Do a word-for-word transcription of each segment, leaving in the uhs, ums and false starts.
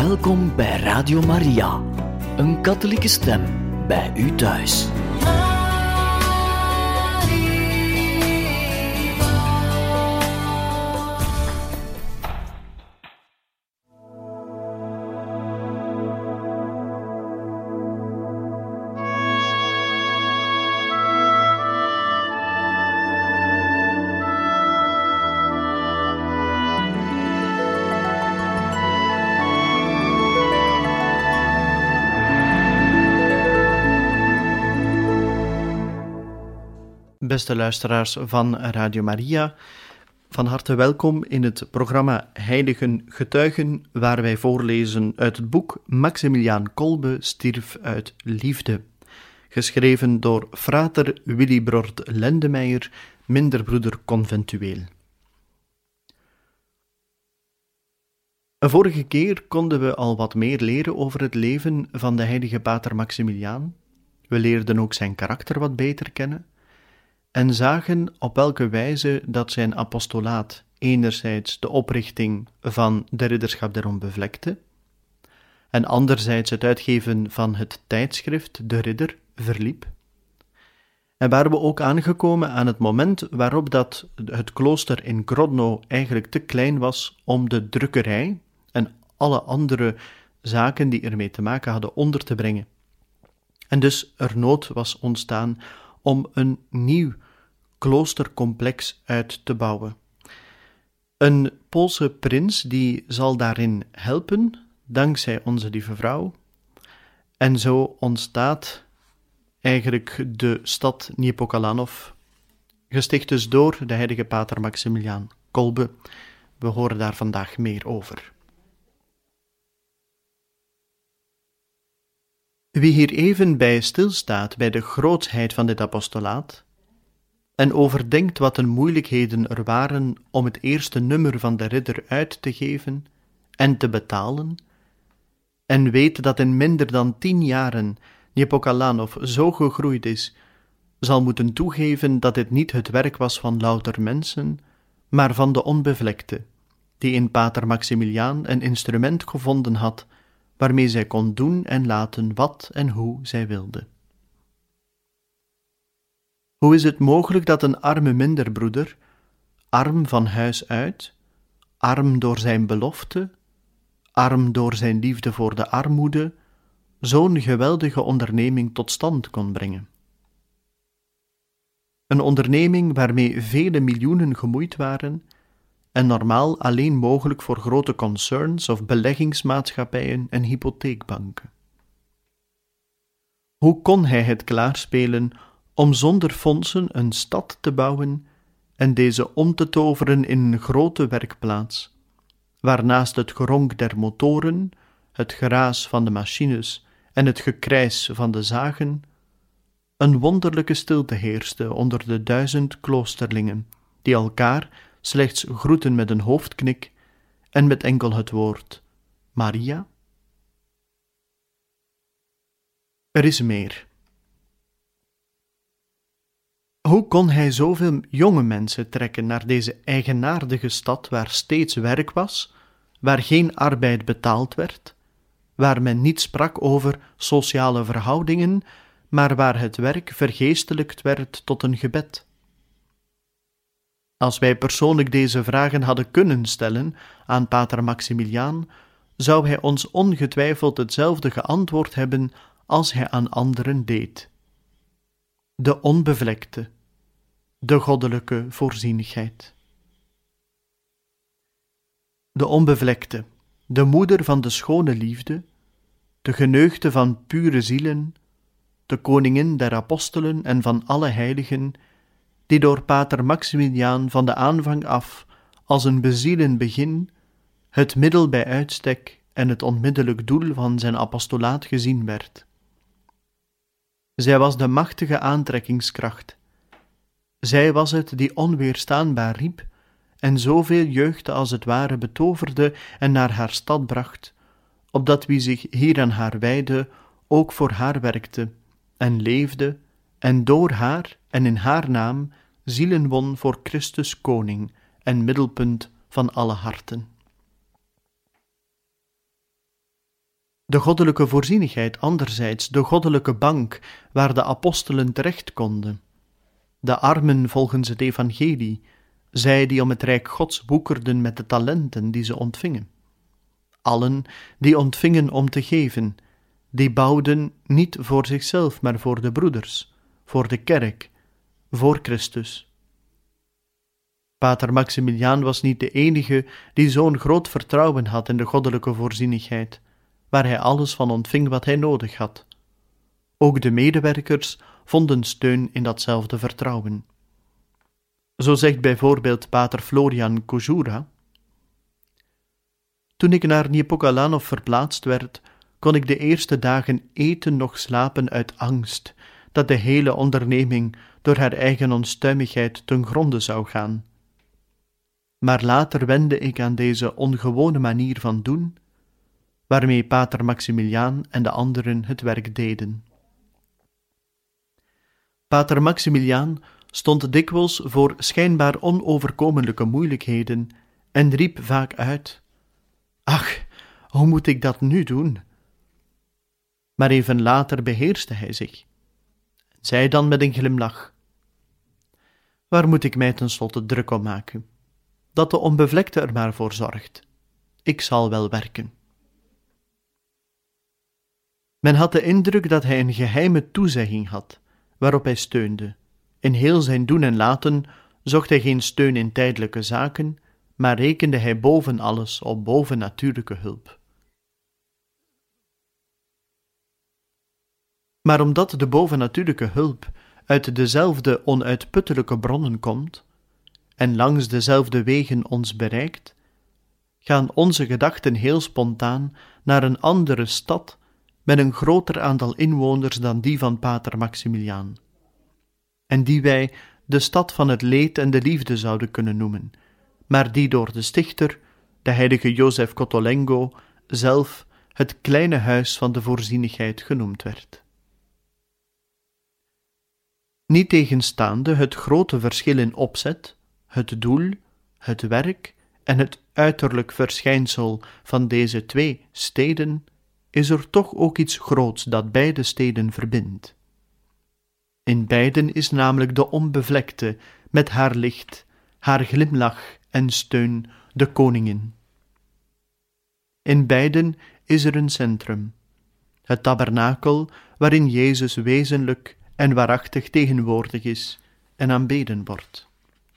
Welkom bij Radio Maria, een katholieke stem bij u thuis. Beste luisteraars van Radio Maria, van harte welkom in het programma Heiligen Getuigen, waar wij voorlezen uit het boek Maximiliaan Kolbe stierf uit liefde, geschreven door frater Willibrord Lendemeijer, minderbroeder conventueel. Een vorige keer konden we al wat meer leren over het leven van de heilige pater Maximiliaan. We leerden ook zijn karakter wat beter kennen en zagen op welke wijze dat zijn apostolaat enerzijds de oprichting van de Ridderschap der Onbevlekte en anderzijds het uitgeven van het tijdschrift De Ridder verliep. En waren we ook aangekomen aan het moment waarop dat het klooster in Grodno eigenlijk te klein was om de drukkerij en alle andere zaken die ermee te maken hadden onder te brengen. En dus er nood was ontstaan om een nieuw kloostercomplex uit te bouwen. Een Poolse prins die zal daarin helpen, dankzij onze lieve vrouw. En zo ontstaat eigenlijk de stad Niepokalanów, gesticht dus door de heilige pater Maximiliaan Kolbe. We horen daar vandaag meer over. Wie hier even bij stilstaat bij de grootsheid van dit apostolaat en overdenkt wat een moeilijkheden er waren om het eerste nummer van de Ridder uit te geven en te betalen, en weet dat in minder dan tien jaren Niepokalanów zo gegroeid is, zal moeten toegeven dat dit niet het werk was van louter mensen, maar van de onbevlekte, die in pater Maximiliaan een instrument gevonden had, waarmee zij kon doen en laten wat en hoe zij wilde. Hoe is het mogelijk dat een arme minderbroeder, arm van huis uit, arm door zijn belofte, arm door zijn liefde voor de armoede, zo'n geweldige onderneming tot stand kon brengen? Een onderneming waarmee vele miljoenen gemoeid waren en normaal alleen mogelijk voor grote concerns of beleggingsmaatschappijen en hypotheekbanken. Hoe kon hij het klaarspelen om zonder fondsen een stad te bouwen en deze om te toveren in een grote werkplaats, waarnaast het geronk der motoren, het geraas van de machines en het gekrijs van de zagen, een wonderlijke stilte heerste onder de duizend kloosterlingen, die elkaar slechts groeten met een hoofdknik en met enkel het woord Maria? Er is meer. Hoe kon hij zoveel jonge mensen trekken naar deze eigenaardige stad waar steeds werk was, waar geen arbeid betaald werd, waar men niet sprak over sociale verhoudingen, maar waar het werk vergeestelijkt werd tot een gebed? Als wij persoonlijk deze vragen hadden kunnen stellen aan pater Maximiliaan, zou hij ons ongetwijfeld hetzelfde geantwoord hebben als hij aan anderen deed. De onbevlekte, de goddelijke voorzienigheid. De onbevlekte, de moeder van de schone liefde, de geneugde van pure zielen, de koningin der apostelen en van alle heiligen, die door pater Maximiliaan van de aanvang af als een bezielen begin, het middel bij uitstek en het onmiddellijk doel van zijn apostolaat gezien werd. Zij was de machtige aantrekkingskracht. Zij was het die onweerstaanbaar riep en zoveel jeugd als het ware betoverde en naar haar stad bracht, opdat wie zich hier aan haar wijdde ook voor haar werkte en leefde en door haar en in haar naam zielen won voor Christus koning en middelpunt van alle harten. De goddelijke voorzienigheid anderzijds, de goddelijke bank waar de apostelen terecht konden. De armen volgens het evangelie, zij die om het rijk Gods woekerden met de talenten die ze ontvingen. Allen die ontvingen om te geven, die bouwden niet voor zichzelf, maar voor de broeders, voor de kerk, voor Christus. Pater Maximiliaan was niet de enige die zo'n groot vertrouwen had in de goddelijke voorzienigheid, waar hij alles van ontving wat hij nodig had. Ook de medewerkers vonden steun in datzelfde vertrouwen. Zo zegt bijvoorbeeld pater Florian Kujura: toen ik naar Niepokalanów verplaatst werd, kon ik de eerste dagen eten noch slapen uit angst dat de hele onderneming door haar eigen onstuimigheid ten gronde zou gaan. Maar later wende ik aan deze ongewone manier van doen, waarmee pater Maximiliaan en de anderen het werk deden. Pater Maximiliaan stond dikwijls voor schijnbaar onoverkomelijke moeilijkheden en riep vaak uit: ach, hoe moet ik dat nu doen? Maar even later beheerste hij zich en zei dan met een glimlach: waar moet ik mij tenslotte druk om maken? Dat de onbevlekte er maar voor zorgt. Ik zal wel werken. Men had de indruk dat hij een geheime toezegging had, waarop hij steunde. In heel zijn doen en laten zocht hij geen steun in tijdelijke zaken, maar rekende hij boven alles op bovennatuurlijke hulp. Maar omdat de bovennatuurlijke hulp uit dezelfde onuitputtelijke bronnen komt en langs dezelfde wegen ons bereikt, gaan onze gedachten heel spontaan naar een andere stad met een groter aantal inwoners dan die van pater Maximiliaan, en die wij de stad van het leed en de liefde zouden kunnen noemen, maar die door de stichter, de heilige Jozef Cottolengo, zelf het kleine huis van de voorzienigheid genoemd werd. Niettegenstaande het grote verschil in opzet, het doel, het werk en het uiterlijk verschijnsel van deze twee steden, is er toch ook iets groots dat beide steden verbindt. In beiden is namelijk de onbevlekte, met haar licht, haar glimlach en steun, de koningin. In beiden is er een centrum, het tabernakel waarin Jezus wezenlijk en waarachtig tegenwoordig is en aanbeden wordt.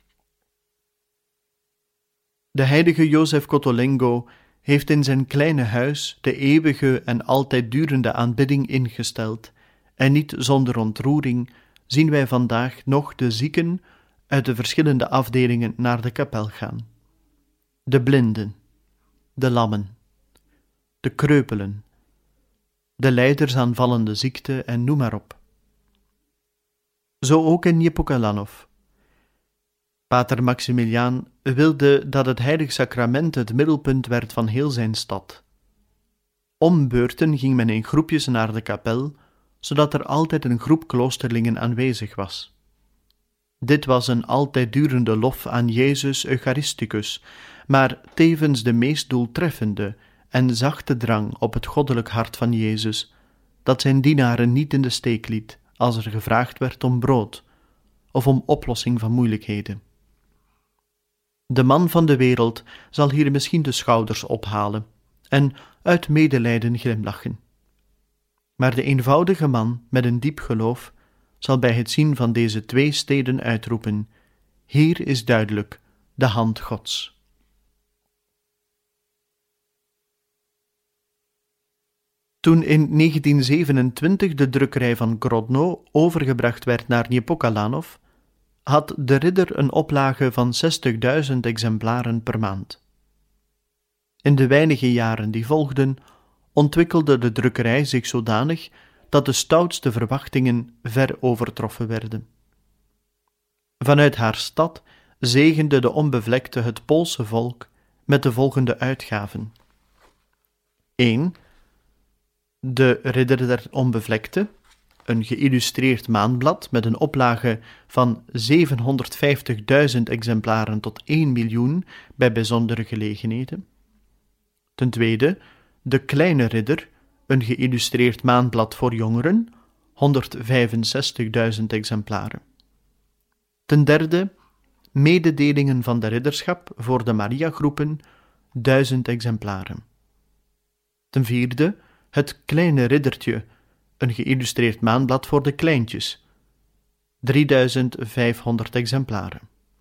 De heilige Jozef Cottolengo heeft in zijn kleine huis de eeuwige en altijd durende aanbidding ingesteld, en niet zonder ontroering zien wij vandaag nog de zieken uit de verschillende afdelingen naar de kapel gaan. De blinden, de lammen, de kreupelen, de lijders aan vallende ziekte en noem maar op. Zo ook in Niepokalanów. Pater Maximiliaan wilde dat het heilig sacrament het middelpunt werd van heel zijn stad. Om beurten ging men in groepjes naar de kapel, zodat er altijd een groep kloosterlingen aanwezig was. Dit was een altijd durende lof aan Jezus Eucharisticus, maar tevens de meest doeltreffende en zachte drang op het goddelijk hart van Jezus, dat zijn dienaren niet in de steek liet als er gevraagd werd om brood of om oplossing van moeilijkheden. De man van de wereld zal hier misschien de schouders ophalen en uit medelijden glimlachen. Maar de eenvoudige man met een diep geloof zal bij het zien van deze twee steden uitroepen: hier is duidelijk de hand Gods. Toen in negentien zevenentwintig de drukkerij van Grodno overgebracht werd naar Niepokalanów, had de ridder een oplage van zestigduizend exemplaren per maand. In de weinige jaren die volgden, ontwikkelde de drukkerij zich zodanig dat de stoutste verwachtingen ver overtroffen werden. Vanuit haar stad zegende de onbevlekte het Poolse volk met de volgende uitgaven. één. De Ridder der Onbevlekte, een geïllustreerd maandblad met een oplage van zevenhonderdvijftigduizend exemplaren tot één miljoen bij bijzondere gelegenheden. Ten tweede, De Kleine Ridder, een geïllustreerd maandblad voor jongeren, honderdvijfenzestigduizend exemplaren. Ten derde, mededelingen van de ridderschap voor de Maria-groepen, duizend exemplaren. Ten vierde, het kleine riddertje, een geïllustreerd maandblad voor de kleintjes, drieduizend vijfhonderd exemplaren.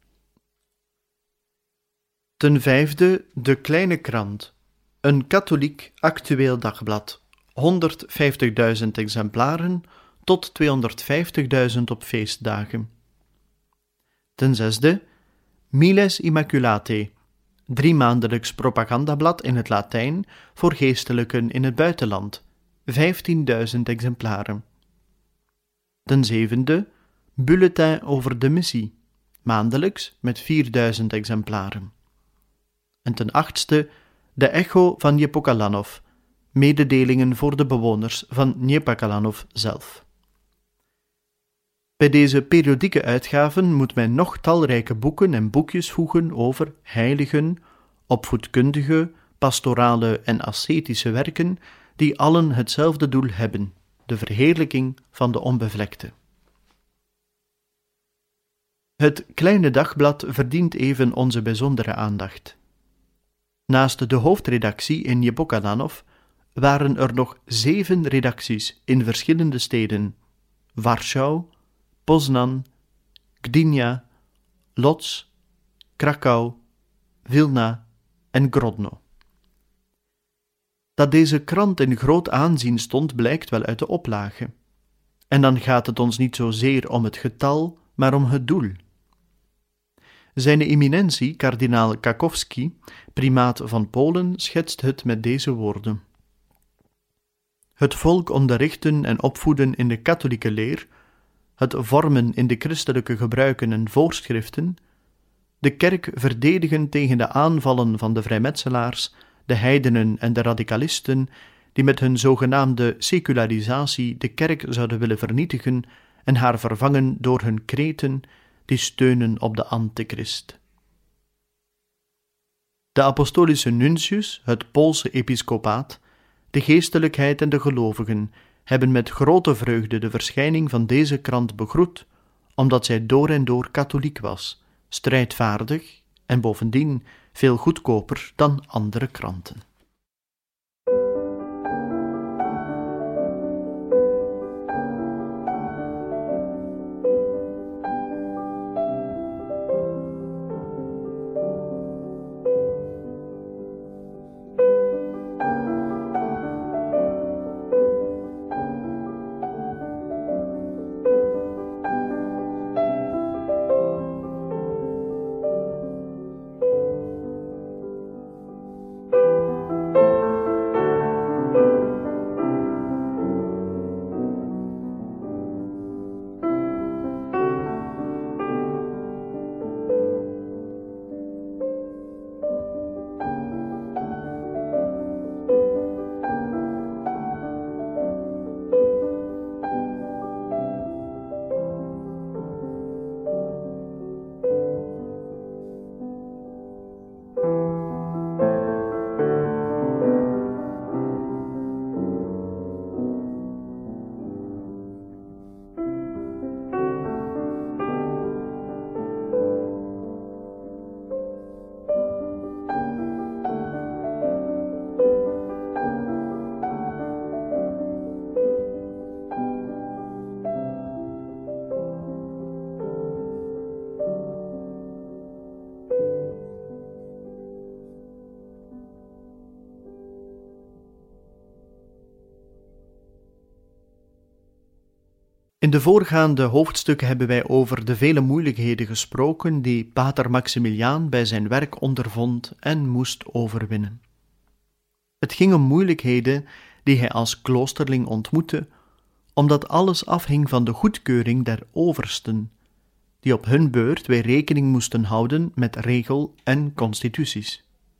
Ten vijfde, de kleine krant, een katholiek actueel dagblad, honderdvijftigduizend exemplaren tot tweehonderdvijftigduizend op feestdagen. Ten zesde, Miles Immaculatae, driemaandelijks propagandablad in het Latijn voor geestelijken in het buitenland, vijftienduizend exemplaren. Ten zevende, Bulletin over de missie, maandelijks met vierduizend exemplaren. En ten achtste, de Echo van Niepokalanów, mededelingen voor de bewoners van Niepokalanów zelf. Bij deze periodieke uitgaven moet men nog talrijke boeken en boekjes voegen over heiligen, opvoedkundige, pastorale en ascetische werken, die allen hetzelfde doel hebben, de verheerlijking van de onbevlekte. Het kleine dagblad verdient even onze bijzondere aandacht. Naast de hoofdredactie in Niepokalanów waren er nog zeven redacties in verschillende steden: Warschau, Poznan, Gdynia, Łódź, Krakau, Wilna en Grodno. Dat deze krant in groot aanzien stond, blijkt wel uit de oplage. En dan gaat het ons niet zozeer om het getal, maar om het doel. Zijne eminentie, kardinaal Kakowski, primaat van Polen, schetst het met deze woorden: het volk onderrichten en opvoeden in de katholieke leer, het vormen in de christelijke gebruiken en voorschriften, de kerk verdedigen tegen de aanvallen van de vrijmetselaars, de heidenen en de radicalisten, die met hun zogenaamde secularisatie de kerk zouden willen vernietigen en haar vervangen door hun kreten die steunen op de antichrist. De apostolische nuntius, het Poolse episcopaat, de geestelijkheid en de gelovigen hebben met grote vreugde de verschijning van deze krant begroet, omdat zij door en door katholiek was, strijdvaardig en bovendien veel goedkoper dan andere kranten. In de voorgaande hoofdstukken hebben wij over de vele moeilijkheden gesproken die pater Maximiliaan bij zijn werk ondervond en moest overwinnen. Het ging om moeilijkheden die hij als kloosterling ontmoette, omdat alles afhing van de goedkeuring der oversten, die op hun beurt weer rekening moesten houden met regel en constituties.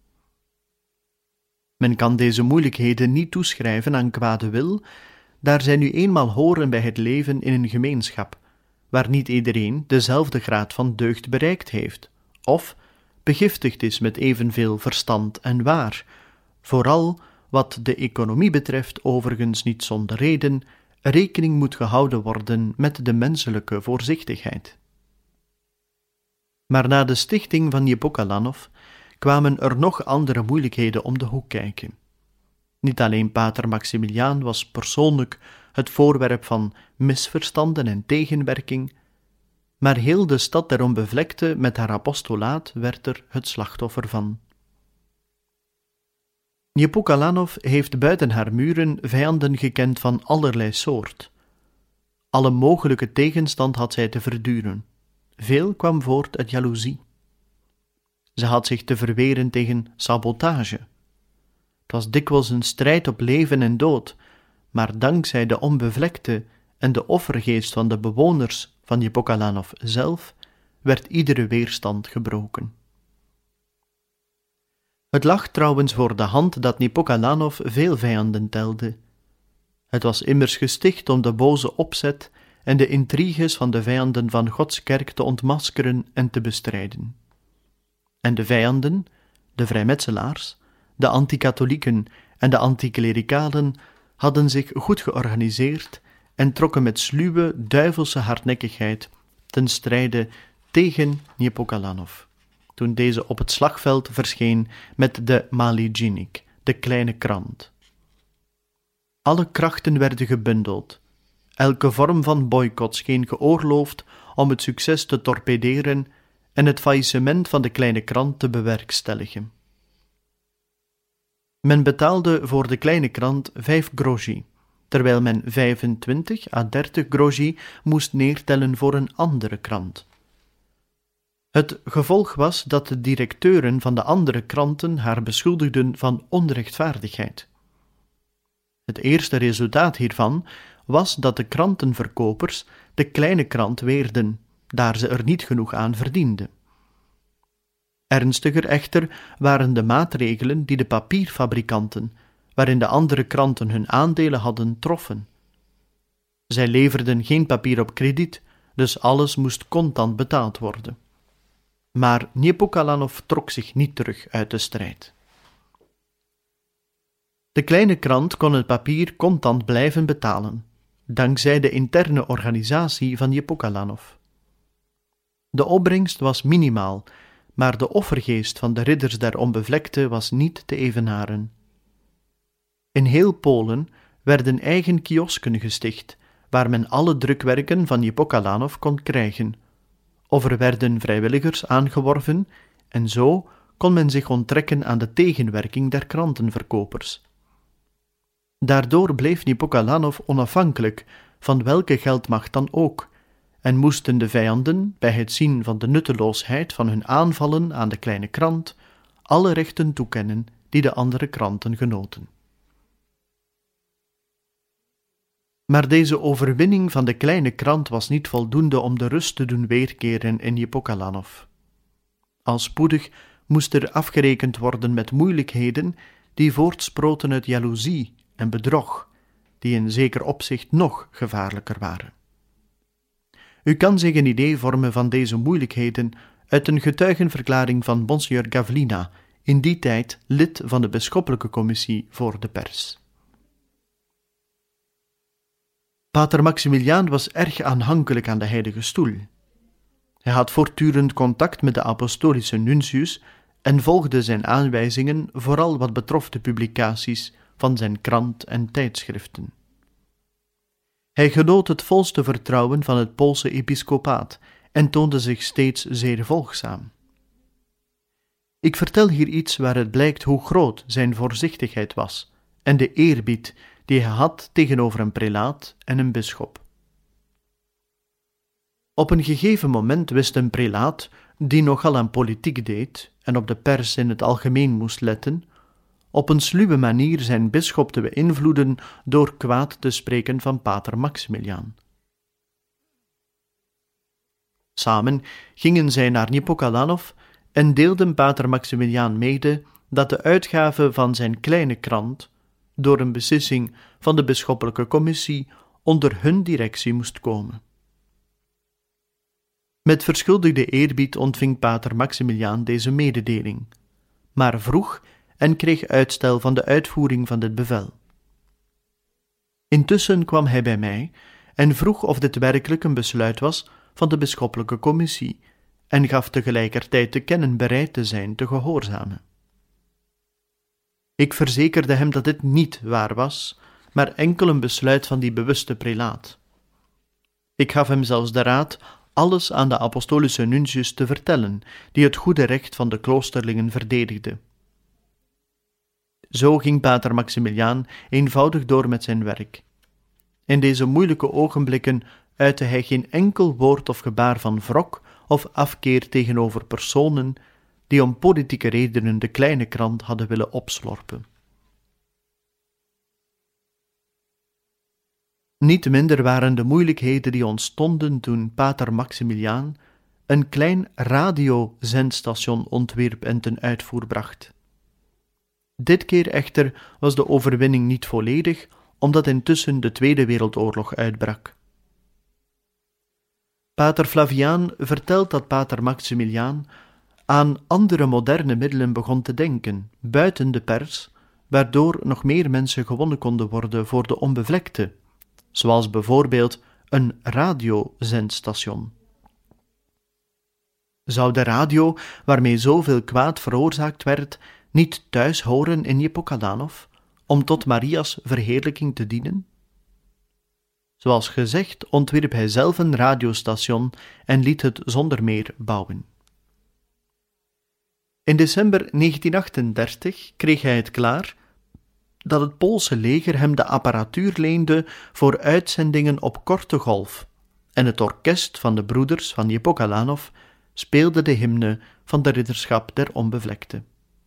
Men kan deze moeilijkheden niet toeschrijven aan kwade wil, daar zij nu eenmaal horen bij het leven in een gemeenschap, waar niet iedereen dezelfde graad van deugd bereikt heeft, of begiftigd is met evenveel verstand en waar, vooral wat de economie betreft overigens niet zonder reden, rekening moet gehouden worden met de menselijke voorzichtigheid. Maar na de stichting van Nepokalanów kwamen er nog andere moeilijkheden om de hoek kijken. Niet alleen pater Maximiliaan was persoonlijk het voorwerp van misverstanden en tegenwerking, maar heel de stad der onbevlekte met haar apostolaat werd er het slachtoffer van. Nepokalanów heeft buiten haar muren vijanden gekend van allerlei soort. Alle mogelijke tegenstand had zij te verduren. Veel kwam voort uit jaloezie. Ze had zich te verweren tegen sabotage. Het was dikwijls een strijd op leven en dood, maar dankzij de onbevlekte en de offergeest van de bewoners van Nepokalanów zelf werd iedere weerstand gebroken. Het lag trouwens voor de hand dat Nepokalanów veel vijanden telde. Het was immers gesticht om de boze opzet en de intriges van de vijanden van Gods kerk te ontmaskeren en te bestrijden. En de vijanden, de vrijmetselaars, de anti-katholieken en de anti-klerikalen hadden zich goed georganiseerd en trokken met sluwe, duivelse hardnekkigheid ten strijde tegen Nepokalanów, toen deze op het slagveld verscheen met de Mali Dziennik, de kleine krant. Alle krachten werden gebundeld. Elke vorm van boycott scheen geoorloofd om het succes te torpederen en het faillissement van de kleine krant te bewerkstelligen. Men betaalde voor de kleine krant vijf groszy, terwijl men vijfentwintig à dertig groszy moest neertellen voor een andere krant. Het gevolg was dat de directeuren van de andere kranten haar beschuldigden van onrechtvaardigheid. Het eerste resultaat hiervan was dat de krantenverkopers de kleine krant weerden, daar ze er niet genoeg aan verdienden. Ernstiger echter waren de maatregelen die de papierfabrikanten, waarin de andere kranten hun aandelen hadden, troffen. Zij leverden geen papier op krediet, dus alles moest contant betaald worden. Maar Nepokalanów trok zich niet terug uit de strijd. De kleine krant kon het papier contant blijven betalen, dankzij de interne organisatie van Nepokalanów. De opbrengst was minimaal, maar de offergeest van de ridders der onbevlekte was niet te evenaren. In heel Polen werden eigen kiosken gesticht, waar men alle drukwerken van Nepokalanów kon krijgen, of er werden vrijwilligers aangeworven, en zo kon men zich onttrekken aan de tegenwerking der krantenverkopers. Daardoor bleef Nepokalanów onafhankelijk van welke geldmacht dan ook, en moesten de vijanden, bij het zien van de nutteloosheid van hun aanvallen aan de kleine krant, alle rechten toekennen die de andere kranten genoten. Maar deze overwinning van de kleine krant was niet voldoende om de rust te doen weerkeren in Nepokalanów. Al spoedig moest er afgerekend worden met moeilijkheden die voortsproten uit jaloezie en bedrog, die in zeker opzicht nog gevaarlijker waren. U kan zich een idee vormen van deze moeilijkheden uit een getuigenverklaring van Monsieur Gawlina, in die tijd lid van de bisschoppelijke commissie voor de pers. Pater Maximiliaan was erg aanhankelijk aan de heilige stoel. Hij had voortdurend contact met de apostolische nuntius en volgde zijn aanwijzingen vooral wat betrof de publicaties van zijn krant en tijdschriften. Hij genoot het volste vertrouwen van het Poolse episcopaat en toonde zich steeds zeer volgzaam. Ik vertel hier iets waar het blijkt hoe groot zijn voorzichtigheid was en de eerbied die hij had tegenover een prelaat en een bisschop. Op een gegeven moment wist een prelaat, die nogal aan politiek deed en op de pers in het algemeen moest letten, op een sluwe manier zijn bisschop te beïnvloeden door kwaad te spreken van pater Maximiliaan. Samen gingen zij naar Nepokalanów en deelden pater Maximiliaan mede dat de uitgave van zijn kleine krant door een beslissing van de bisschoppelijke commissie onder hun directie moest komen. Met verschuldigde eerbied ontving pater Maximiliaan deze mededeling, maar vroeg en kreeg uitstel van de uitvoering van dit bevel. Intussen kwam hij bij mij en vroeg of dit werkelijk een besluit was van de bisschoppelijke commissie en gaf tegelijkertijd te kennen bereid te zijn te gehoorzamen. Ik verzekerde hem dat dit niet waar was, maar enkel een besluit van die bewuste prelaat. Ik gaf hem zelfs de raad alles aan de apostolische nuntius te vertellen, die het goede recht van de kloosterlingen verdedigde. Zo ging pater Maximiliaan eenvoudig door met zijn werk. In deze moeilijke ogenblikken uitte hij geen enkel woord of gebaar van wrok of afkeer tegenover personen die om politieke redenen de kleine krant hadden willen opslorpen. Niet minder waren de moeilijkheden die ontstonden toen pater Maximiliaan een klein radiozendstation ontwierp en ten uitvoer bracht. Dit keer echter was de overwinning niet volledig, omdat intussen de Tweede Wereldoorlog uitbrak. Pater Flaviaan vertelt dat pater Maximiliaan aan andere moderne middelen begon te denken, buiten de pers, waardoor nog meer mensen gewonnen konden worden voor de onbevlekte, zoals bijvoorbeeld een radiozendstation. Zou de radio, waarmee zoveel kwaad veroorzaakt werd, niet thuis horen in Niepokalanów, om tot Maria's verheerlijking te dienen? Zoals gezegd ontwierp hij zelf een radiostation en liet het zonder meer bouwen. In december negentien achtendertig kreeg hij het klaar dat het Poolse leger hem de apparatuur leende voor uitzendingen op korte golf, en het orkest van de broeders van Niepokalanów speelde de hymne van de ridderschap der onbevlekte.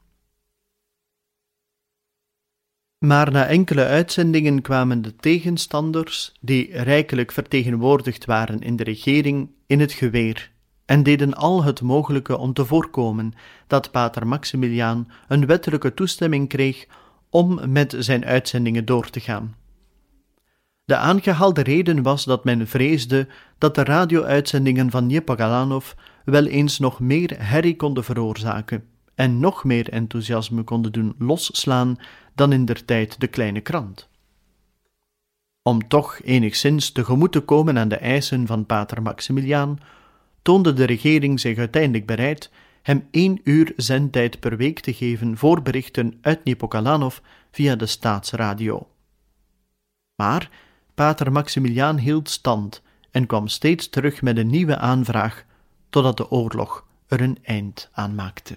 Maar na enkele uitzendingen kwamen de tegenstanders, die rijkelijk vertegenwoordigd waren in de regering, in het geweer en deden al het mogelijke om te voorkomen dat pater Maximiliaan een wettelijke toestemming kreeg om met zijn uitzendingen door te gaan. De aangehaalde reden was dat men vreesde dat de radio-uitzendingen van Niepokalanów wel eens nog meer herrie konden veroorzaken en nog meer enthousiasme konden doen losslaan dan indertijd de kleine krant. Om toch enigszins tegemoet te komen aan de eisen van pater Maximiliaan, toonde de regering zich uiteindelijk bereid hem één uur zendtijd per week te geven voor berichten uit Niepokalanów via de staatsradio. Maar pater Maximiliaan hield stand en kwam steeds terug met een nieuwe aanvraag, totdat de oorlog er een eind aan maakte.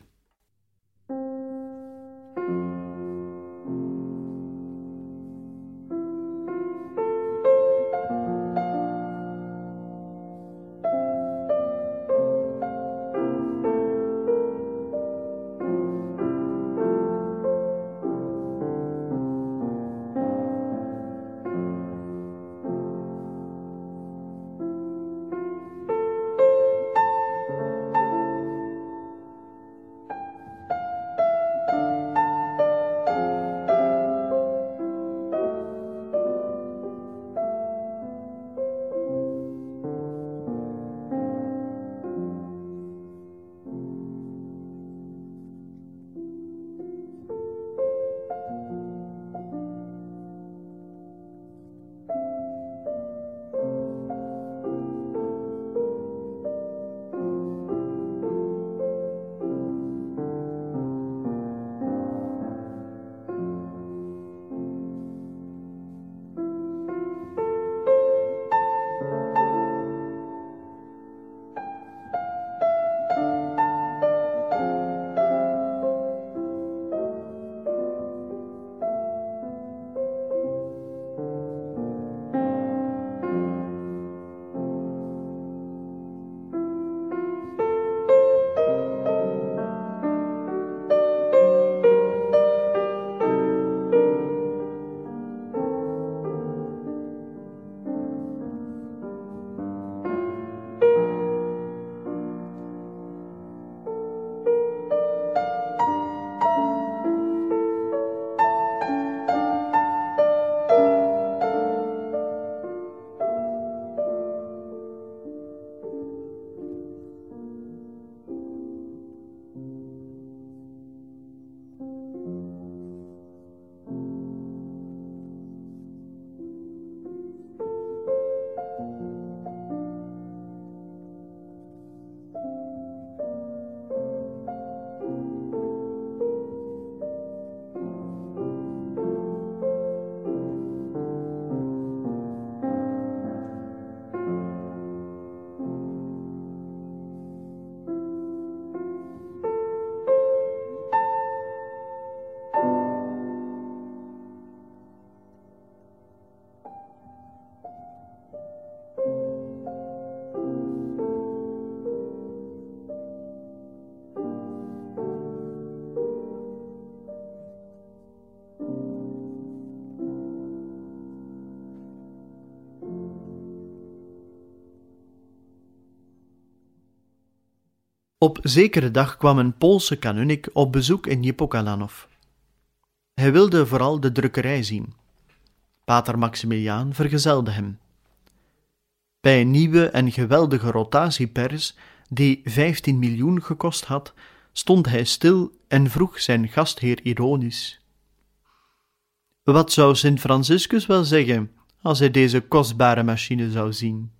Op zekere dag kwam een Poolse kanunnik op bezoek in Niepokalanów. Hij wilde vooral de drukkerij zien. Pater Maximiliaan vergezelde hem. Bij een nieuwe en geweldige rotatiepers, die vijftien miljoen gekost had, stond hij stil en vroeg zijn gastheer ironisch: wat zou Sint Franciscus wel zeggen als hij deze kostbare machine zou zien?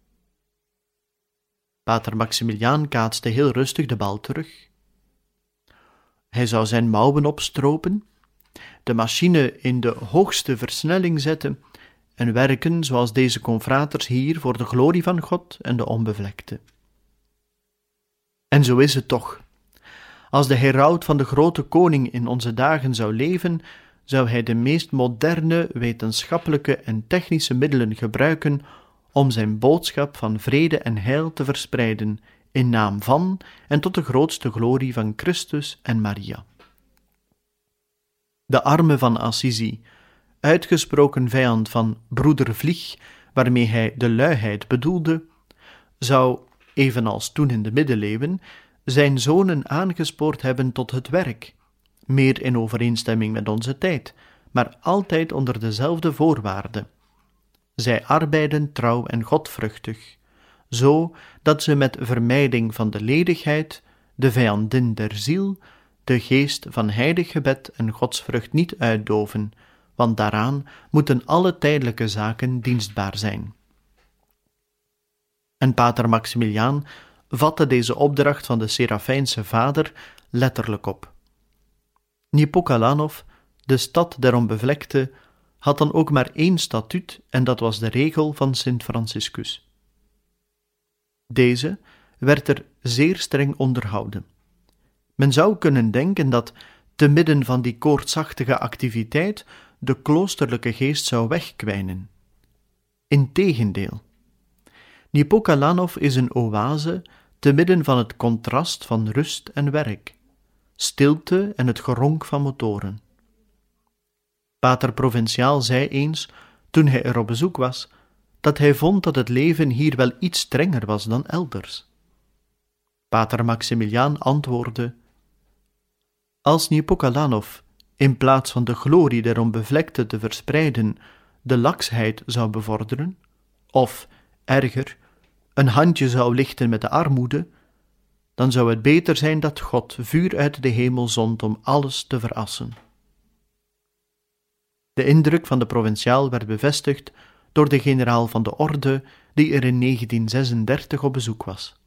Pater Maximiliaan kaatste heel rustig de bal terug. Hij zou zijn mouwen opstropen, de machine in de hoogste versnelling zetten en werken zoals deze confraters hier voor de glorie van God en de onbevlekte. En zo is het toch. Als de heraut van de grote koning in onze dagen zou leven, zou hij de meest moderne wetenschappelijke en technische middelen gebruiken om zijn boodschap van vrede en heil te verspreiden in naam van en tot de grootste glorie van Christus en Maria. De arme van Assisi, uitgesproken vijand van broeder Vlieg, waarmee hij de luiheid bedoelde, zou, evenals toen in de middeleeuwen, zijn zonen aangespoord hebben tot het werk, meer in overeenstemming met onze tijd, maar altijd onder dezelfde voorwaarden. Zij arbeiden trouw en godvruchtig, zo dat ze met vermijding van de ledigheid, de vijandin der ziel, de geest van heilig gebed en godsvrucht niet uitdoven, want daaraan moeten alle tijdelijke zaken dienstbaar zijn. En pater Maximiliaan vatte deze opdracht van de Serafijnse vader letterlijk op. Niepokalanów, de stad der onbevlekte, had dan ook maar één statuut en dat was de regel van Sint Franciscus. Deze werd er zeer streng onderhouden. Men zou kunnen denken dat, te midden van die koortsachtige activiteit, de kloosterlijke geest zou wegkwijnen. Integendeel. Niepokalanów is een oase te midden van het contrast van rust en werk, stilte en het geronk van motoren. Pater Provinciaal zei eens, toen hij er op bezoek was, dat hij vond dat het leven hier wel iets strenger was dan elders. Pater Maximiliaan antwoordde: als Niepokalanów, in plaats van de glorie der onbevlekte te verspreiden, de laksheid zou bevorderen, of, erger, een handje zou lichten met de armoede, dan zou het beter zijn dat God vuur uit de hemel zond om alles te verassen. De indruk van de provinciaal werd bevestigd door de generaal van de orde, die er in negentien zesendertig op bezoek was.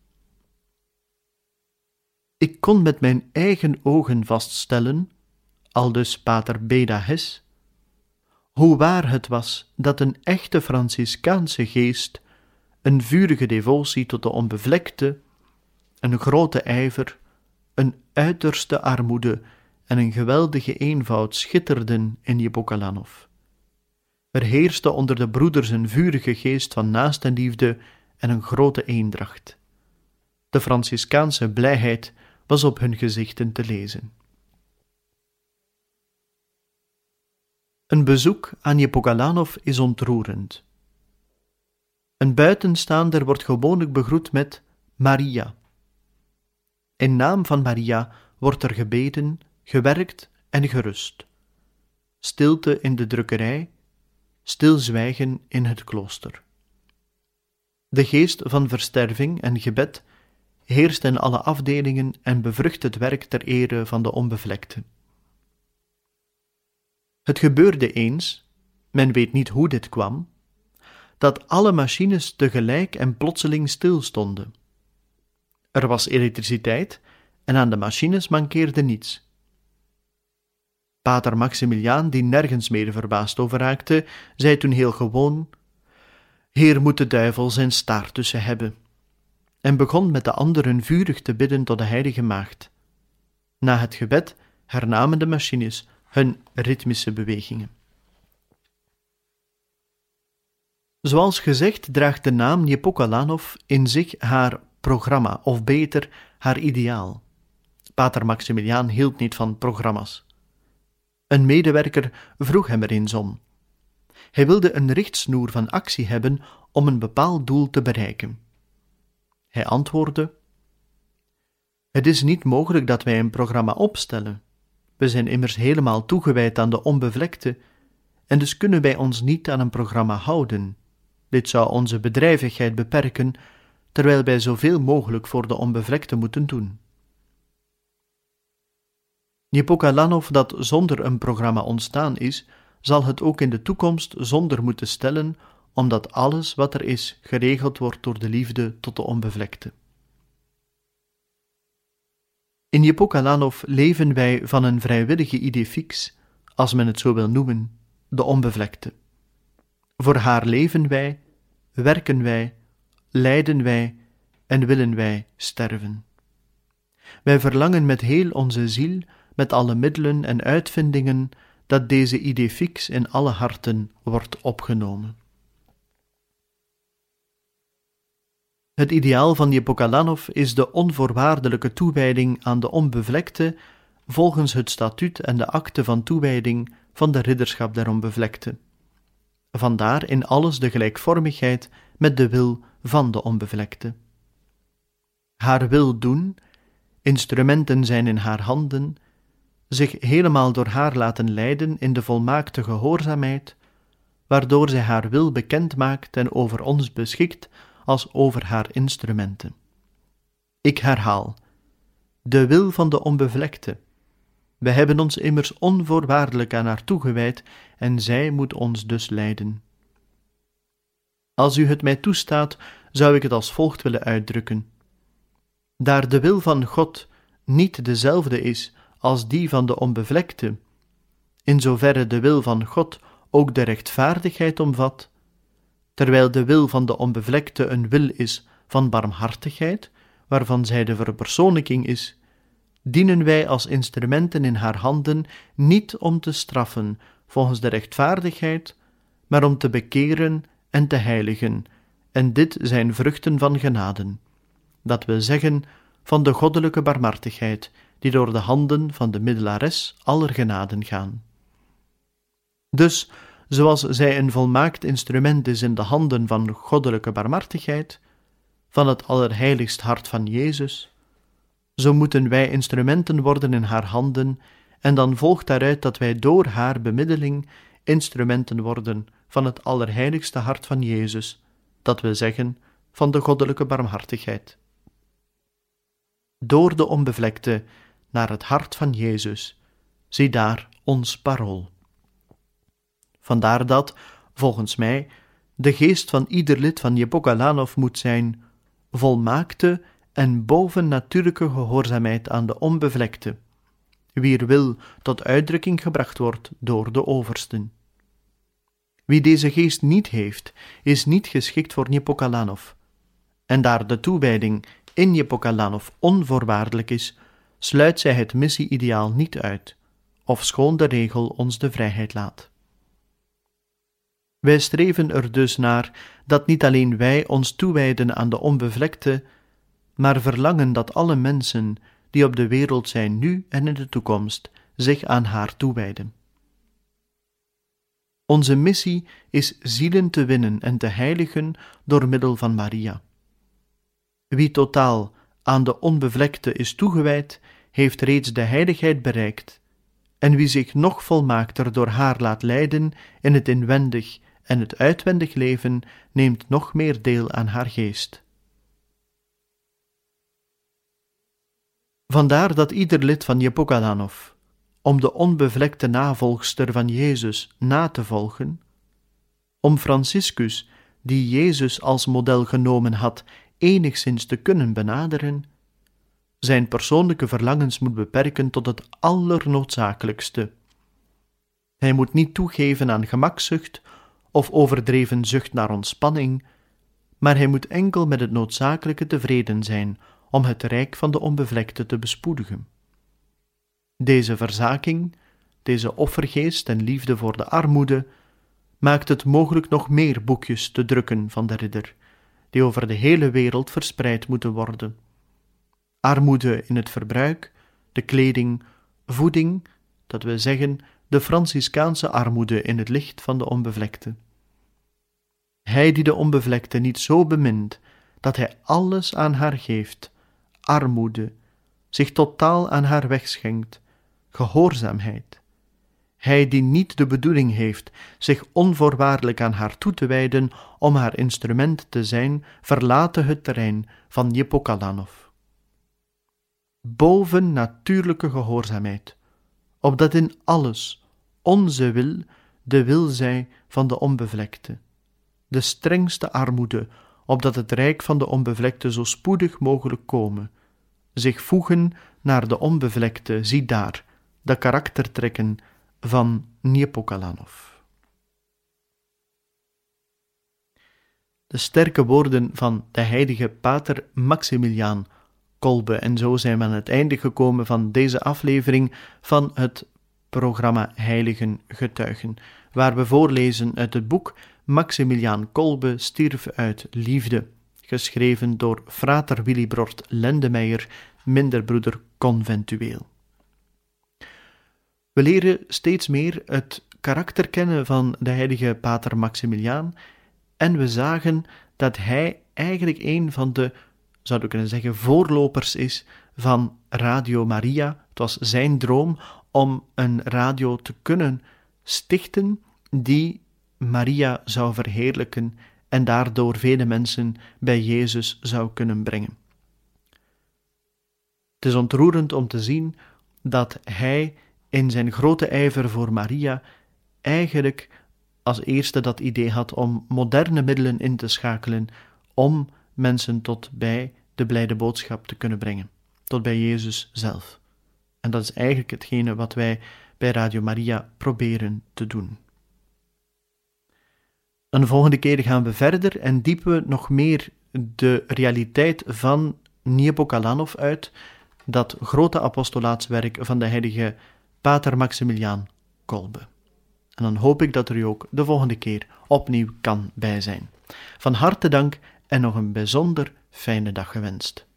Ik kon met mijn eigen ogen vaststellen, aldus pater Beda Hess, hoe waar het was dat een echte Franciscaanse geest, een vurige devotie tot de onbevlekte, een grote ijver, een uiterste armoede en een geweldige eenvoud schitterden in Niepokalanów. Er heerste onder de broeders een vurige geest van naastenliefde en een grote eendracht. De Franciscaanse blijheid was op hun gezichten te lezen. Een bezoek aan Niepokalanów is ontroerend. Een buitenstaander wordt gewoonlijk begroet met Maria. In naam van Maria wordt er gebeden, gewerkt en gerust. Stilte in de drukkerij, stilzwijgen in het klooster. De geest van versterving en gebed heerst in alle afdelingen en bevrucht het werk ter ere van de onbevlekte. Het gebeurde eens, men weet niet hoe dit kwam, dat alle machines tegelijk en plotseling stilstonden. Er was elektriciteit en aan de machines mankeerde niets. Pater Maximiliaan, die nergens meer verbaasd over raakte, zei toen heel gewoon: Heer, moet de duivel zijn staart tussen hebben, en begon met de anderen vurig te bidden tot de heilige maagd. Na het gebed hernamen de machines hun ritmische bewegingen. Zoals gezegd draagt de naam Niepokalanów in zich haar programma, of beter, haar ideaal. Pater Maximiliaan hield niet van programma's. Een medewerker vroeg hem er eens om. Hij wilde een richtsnoer van actie hebben om een bepaald doel te bereiken. Hij antwoordde: Het is niet mogelijk dat wij een programma opstellen. We zijn immers helemaal toegewijd aan de onbevlekte, en dus kunnen wij ons niet aan een programma houden. Dit zou onze bedrijvigheid beperken, terwijl wij zoveel mogelijk voor de onbevlekte moeten doen. Nepokalanov, dat zonder een programma ontstaan is, zal het ook in de toekomst zonder moeten stellen, omdat alles wat er is geregeld wordt door de liefde tot de onbevlekte. In Nepokalanov leven wij van een vrijwillige idee fix, als men het zo wil noemen, de onbevlekte. Voor haar leven wij, werken wij, lijden wij en willen wij sterven. Wij verlangen met heel onze ziel, met alle middelen en uitvindingen, dat deze idee fix in alle harten wordt opgenomen. Het ideaal van Nepokalanov is de onvoorwaardelijke toewijding aan de onbevlekte volgens het statuut en de akte van toewijding van de ridderschap der onbevlekte. Vandaar in alles de gelijkvormigheid met de wil van de onbevlekte. Haar wil doen, instrumenten zijn in haar handen, zich helemaal door haar laten leiden in de volmaakte gehoorzaamheid, waardoor zij haar wil bekend maakt en over ons beschikt als over haar instrumenten. Ik herhaal, de wil van de onbevlekte. We hebben ons immers onvoorwaardelijk aan haar toegewijd en zij moet ons dus leiden. Als u het mij toestaat, zou ik het als volgt willen uitdrukken. Daar de wil van God niet dezelfde is als die van de onbevlekte, in zoverre de wil van God ook de rechtvaardigheid omvat, terwijl de wil van de onbevlekte een wil is van barmhartigheid, waarvan zij de verpersoonlijking is, dienen wij als instrumenten in haar handen niet om te straffen volgens de rechtvaardigheid, maar om te bekeren en te heiligen, en dit zijn vruchten van genaden, dat wil zeggen van de goddelijke barmhartigheid, die door de handen van de middelares aller genaden gaan. Dus, zoals zij een volmaakt instrument is in de handen van goddelijke barmhartigheid, van het allerheiligst hart van Jezus, zo moeten wij instrumenten worden in haar handen, en dan volgt daaruit dat wij door haar bemiddeling instrumenten worden van het allerheiligste hart van Jezus, dat wil zeggen, van de goddelijke barmhartigheid. Door de onbevlekte naar het hart van Jezus, zie daar ons parool. Vandaar dat, volgens mij, de geest van ieder lid van Nepokalanov moet zijn volmaakte en bovennatuurlijke gehoorzaamheid aan de onbevlekte, wier wil tot uitdrukking gebracht wordt door de oversten. Wie deze geest niet heeft, is niet geschikt voor Nepokalanov, en daar de toewijding in Nepokalanov onvoorwaardelijk is, sluit zij het missie-ideaal niet uit, ofschoon de regel ons de vrijheid laat. Wij streven er dus naar dat niet alleen wij ons toewijden aan de onbevlekte, maar verlangen dat alle mensen die op de wereld zijn nu en in de toekomst zich aan haar toewijden. Onze missie is zielen te winnen en te heiligen door middel van Maria. Wie totaal aan de onbevlekte is toegewijd, heeft reeds de heiligheid bereikt, en wie zich nog volmaakter door haar laat leiden in het inwendig en het uitwendig leven, neemt nog meer deel aan haar geest. Vandaar dat ieder lid van Nepokalanov, om de onbevlekte navolgster van Jezus na te volgen, om Franciscus, die Jezus als model genomen had, enigszins te kunnen benaderen, zijn persoonlijke verlangens moet beperken tot het allernoodzakelijkste. Hij moet niet toegeven aan gemakzucht of overdreven zucht naar ontspanning, maar hij moet enkel met het noodzakelijke tevreden zijn om het rijk van de onbevlekte te bespoedigen. Deze verzaking, deze offergeest en liefde voor de armoede, maakt het mogelijk nog meer boekjes te drukken van de ridder, die over de hele wereld verspreid moeten worden. Armoede in het verbruik, de kleding, voeding, dat wil zeggen de Franciscaanse armoede in het licht van de onbevlekte. Hij die de onbevlekte niet zo bemint, dat hij alles aan haar geeft, armoede, zich totaal aan haar wegschenkt, gehoorzaamheid. Hij die niet de bedoeling heeft zich onvoorwaardelijk aan haar toe te wijden om haar instrument te zijn, verlaten het terrein van Jepokalanov. Boven natuurlijke gehoorzaamheid, opdat in alles onze wil de wil zij van de onbevlekte, de strengste armoede, opdat het rijk van de onbevlekte zo spoedig mogelijk komen, zich voegen naar de onbevlekte, zie daar, de karaktertrekken van Niepokalanov. De sterke woorden van de heilige pater Maximiliaan Kolbe, en zo zijn we aan het einde gekomen van deze aflevering van het programma Heiligen Getuigen, waar we voorlezen uit het boek Maximiliaan Kolbe stierf uit liefde, geschreven door frater Willibrord Lendemeijer, minderbroeder conventueel. We leren steeds meer het karakter kennen van de heilige pater Maximiliaan en we zagen dat hij eigenlijk een van de, zouden we kunnen zeggen, voorlopers is van Radio Maria. Het was zijn droom om een radio te kunnen stichten die Maria zou verheerlijken en daardoor vele mensen bij Jezus zou kunnen brengen. Het is ontroerend om te zien dat hij in zijn grote ijver voor Maria eigenlijk als eerste dat idee had om moderne middelen in te schakelen om mensen tot bij de blijde boodschap te kunnen brengen, tot bij Jezus zelf. En dat is eigenlijk hetgene wat wij bij Radio Maria proberen te doen. Een volgende keer gaan we verder en diepen we nog meer de realiteit van Niepokalanov uit, dat grote apostolaatswerk van de heilige pater Maximiliaan Kolbe. En dan hoop ik dat er u ook de volgende keer opnieuw kan bij zijn. Van harte dank en nog een bijzonder fijne dag gewenst.